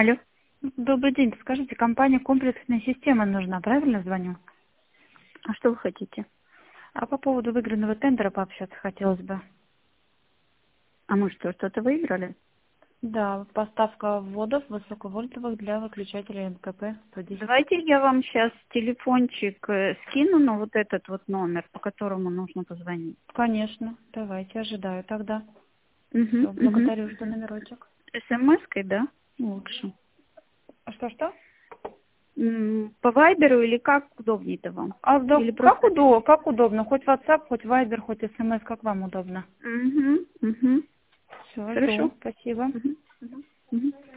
Алло. Добрый день. Скажите, компания «Комплексная система» нужна, правильно звоню? А что вы хотите? А по поводу выигранного тендера пообщаться хотелось бы. А мы что-то выиграли? Да, поставка вводов высоковольтовых для выключателей МКП 110. Давайте я вам сейчас телефончик скину на вот этот вот номер, по которому нужно позвонить. Конечно, давайте, ожидаю тогда. Угу, Все, угу. благодарю, жду номерочек. СМС-кой, да? Лучше. А что-что? По вайберу или как удобнее-то вам? Или Как, просто... как удобно, хоть WhatsApp, хоть Viber, хоть СМС, как вам удобно. Угу, угу. Все, жду, Хорошо. спасибо. Угу, угу.